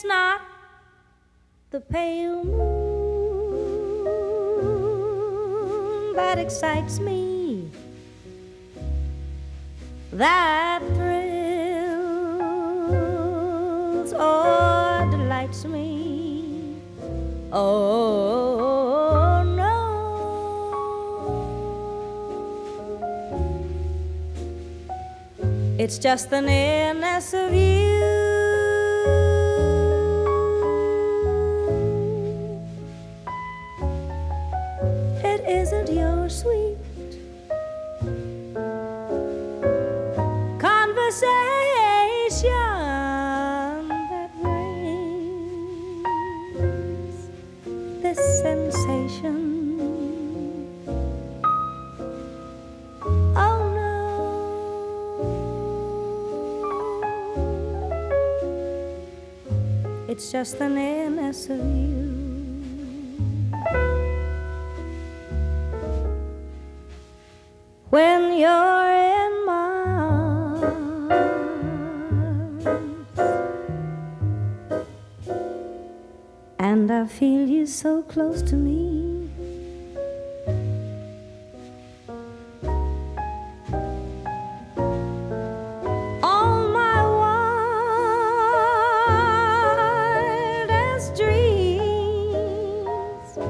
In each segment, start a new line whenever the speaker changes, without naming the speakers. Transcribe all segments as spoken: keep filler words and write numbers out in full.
it's not the pale moon that excites me, that thrills or delights me. Oh no, it's just the nearness of you. It isn't your sweet conversation that brings this sensation. Oh no, it's just the nearness of you. When you're in my arms and I feel you so close to me, all my wildest dreams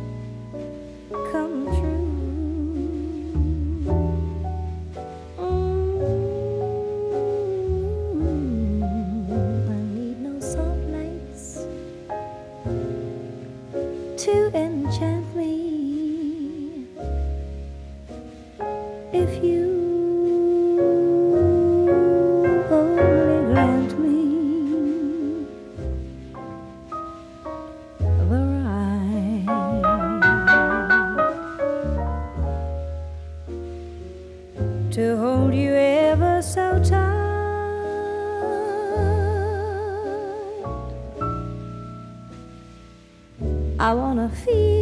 come true. To enchant me, if you only grant me the right to hold you ever so tight. I wanna feel